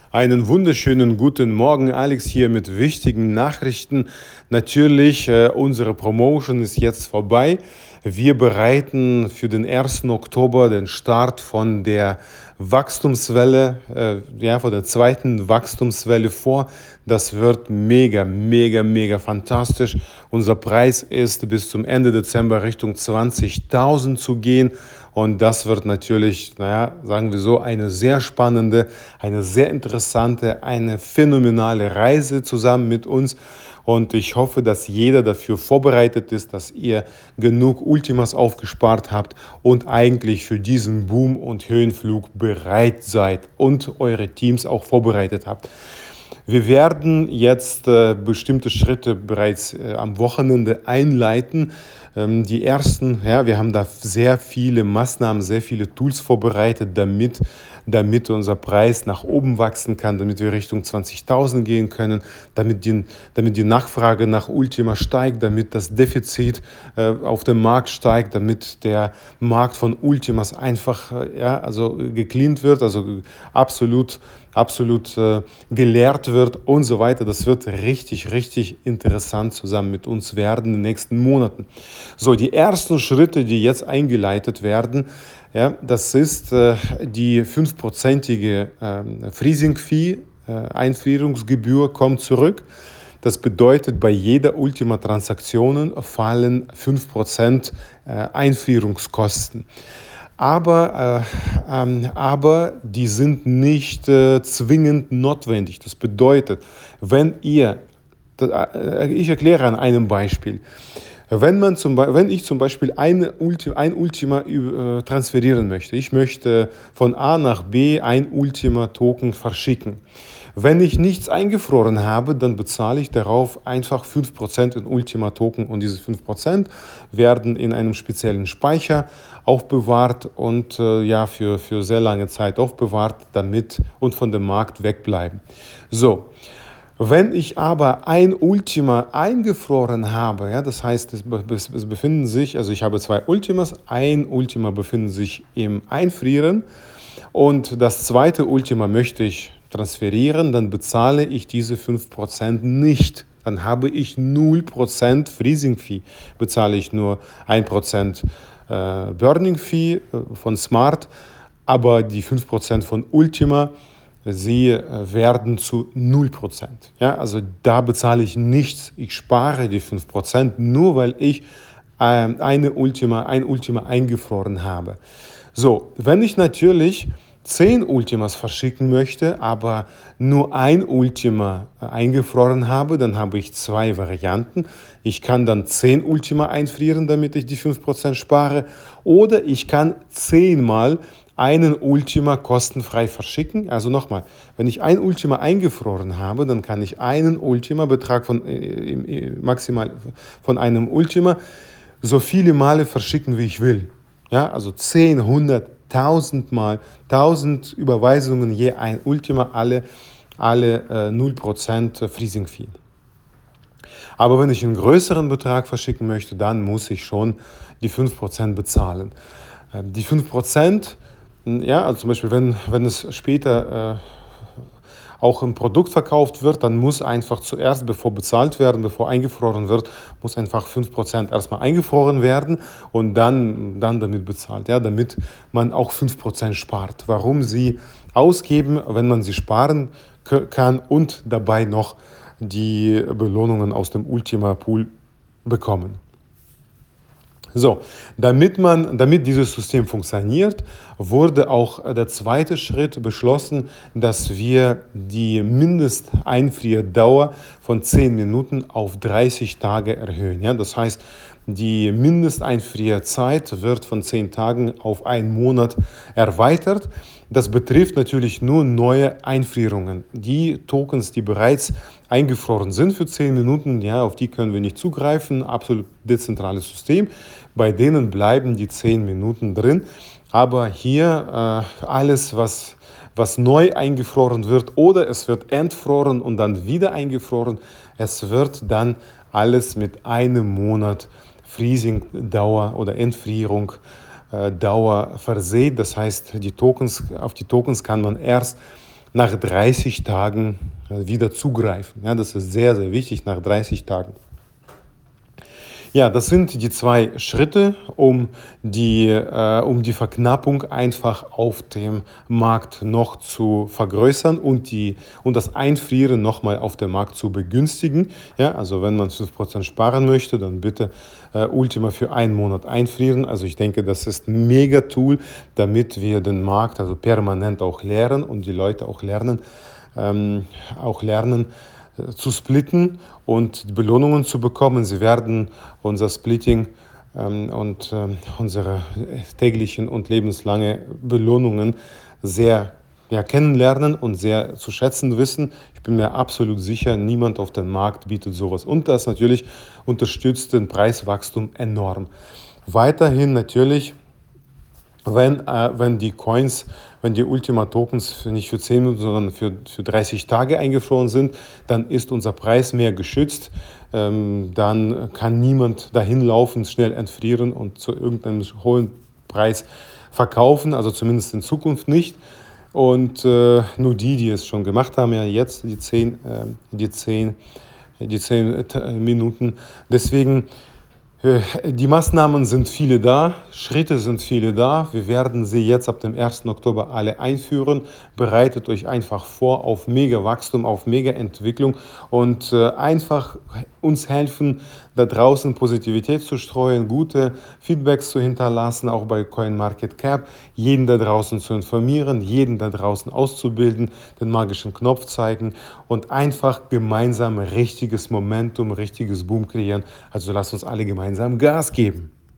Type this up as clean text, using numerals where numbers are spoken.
Einen wunderschönen guten Morgen, Alex hier mit wichtigen Nachrichten. Natürlich, unsere Promotion ist jetzt vorbei. Wir bereiten für den 1. Oktober den Start von der Wachstumswelle, von der zweiten Wachstumswelle vor. Das wird mega, mega, mega fantastisch. Unser Preis ist bis zum Ende Dezember Richtung 20.000 zu gehen. Und das wird natürlich, sagen wir so, eine sehr spannende, eine sehr interessante, eine phänomenale Reise zusammen mit uns. Und ich hoffe, dass jeder dafür vorbereitet ist, dass ihr genug Ultimas aufgespart habt und eigentlich für diesen Boom- und Höhenflug bereit seid und eure Teams auch vorbereitet habt. Wir werden jetzt bestimmte Schritte bereits am Wochenende einleiten. Die ersten, wir haben da sehr viele Maßnahmen, sehr viele Tools vorbereitet, damit unser Preis nach oben wachsen kann, damit wir Richtung 20.000 gehen können, damit die Nachfrage nach Ultima steigt, damit das Defizit auf dem Markt steigt, damit der Markt von Ultimas einfach also gecleant wird, also absolut gelehrt wird und so weiter. Das wird richtig, richtig interessant zusammen mit uns werden in den nächsten Monaten. So, die ersten Schritte, die jetzt eingeleitet werden, das ist die 5%ige Freezing-Fee, Einfrierungsgebühr kommt zurück. Das bedeutet, bei jeder Ultima-Transaktion fallen 5% Einfrierungskosten. Aber die sind nicht zwingend notwendig. Das bedeutet, ich erkläre an einem Beispiel. Wenn ich zum Beispiel ein Ultima transferieren möchte, ich möchte von A nach B ein Ultima-Token verschicken. Wenn ich nichts eingefroren habe, dann bezahle ich darauf einfach 5% in Ultima-Token und diese 5% werden in einem speziellen Speicher aufbewahrt und für sehr lange Zeit aufbewahrt, damit und von dem Markt wegbleiben. So. Wenn ich aber ein Ultima eingefroren habe, das heißt, es befinden sich, also ich habe zwei Ultimas, ein Ultima befindet sich im Einfrieren und das zweite Ultima möchte ich transferieren, dann bezahle ich diese 5% nicht. Dann habe ich 0% Freezing Fee, bezahle ich nur 1% Burning Fee von Smart, aber die 5% von Ultima, sie werden zu 0%. Also da bezahle ich nichts. Ich spare die 5%, nur weil ich ein Ultima eingefroren habe. So, wenn ich natürlich 10 Ultimas verschicken möchte, aber nur ein Ultima eingefroren habe, dann habe ich zwei Varianten. Ich kann dann 10 Ultima einfrieren, damit ich die 5% spare, oder ich kann 10 Mal einen Ultima kostenfrei verschicken. Also nochmal, wenn ich ein Ultima eingefroren habe, dann kann ich einen Ultima-Betrag maximal von einem Ultima so viele Male verschicken, wie ich will. Also 10, 100, 1000 Mal, 1000 Überweisungen je ein Ultima, alle 0% Freezing Fee. Aber wenn ich einen größeren Betrag verschicken möchte, dann muss ich schon die 5% bezahlen. Die 5%, also zum Beispiel, wenn es später auch ein Produkt verkauft wird, dann muss einfach zuerst, bevor bezahlt werden, bevor eingefroren wird, muss einfach 5% erstmal eingefroren werden und dann damit bezahlt, damit man auch 5% spart. Warum sie ausgeben, wenn man sie sparen kann und dabei noch die Belohnungen aus dem Ultima Pool bekommen. So, damit dieses System funktioniert, wurde auch der zweite Schritt beschlossen, dass wir die Mindesteinfrierdauer von 10 Minuten auf 30 Tage erhöhen. Das heißt, die Mindesteinfrierzeit wird von 10 Tagen auf einen Monat erweitert. Das betrifft natürlich nur neue Einfrierungen. Die Tokens, die bereits eingefroren sind für 10 Minuten, auf die können wir nicht zugreifen. Absolut dezentrales System. Bei denen bleiben die 10 Minuten drin. Aber hier alles, was neu eingefroren wird oder es wird entfroren und dann wieder eingefroren, es wird dann alles mit einem Monat Freezing-Dauer oder Entfrierung Dauer versehen. Das heißt, auf die Tokens kann man erst nach 30 Tagen wieder zugreifen. Ja, das ist sehr, sehr wichtig, nach 30 Tagen. Ja, das sind die 2 Schritte, um die Verknappung einfach auf dem Markt noch zu vergrößern und das Einfrieren noch mal auf dem Markt zu begünstigen. Ja, also wenn man 5% sparen möchte, dann bitte, Ultima für einen Monat einfrieren. Also ich denke, das ist 'n Mega-Tool, damit wir den Markt also permanent auch leeren und die Leute ähm, auch lernen zu splitten und Belohnungen zu bekommen. Sie werden unser Splitting und unsere täglichen und lebenslange Belohnungen sehr kennenlernen und sehr zu schätzen wissen. Ich bin mir absolut sicher, niemand auf dem Markt bietet sowas. Und das natürlich unterstützt den Preiswachstum enorm. Weiterhin natürlich wenn die Coins, wenn die Ultima-Tokens nicht für 10 Minuten, sondern für 30 Tage eingefroren sind, dann ist unser Preis mehr geschützt. Dann kann niemand dahin laufen, schnell entfrieren und zu irgendeinem hohen Preis verkaufen, also zumindest in Zukunft nicht. Und nur die es schon gemacht haben, ja jetzt die 10 Minuten. Deswegen die Maßnahmen sind viele da, Schritte sind viele da. Wir werden sie jetzt ab dem 1. Oktober alle einführen. Bereitet euch einfach vor auf Mega-Wachstum, auf Mega-Entwicklung und einfach uns helfen, da draußen Positivität zu streuen, gute Feedbacks zu hinterlassen, auch bei CoinMarketCap, jeden da draußen zu informieren, jeden da draußen auszubilden, den magischen Knopf zeigen und einfach gemeinsam richtiges Momentum, richtiges Boom kreieren. Also lasst uns alle gemeinsam Gas geben.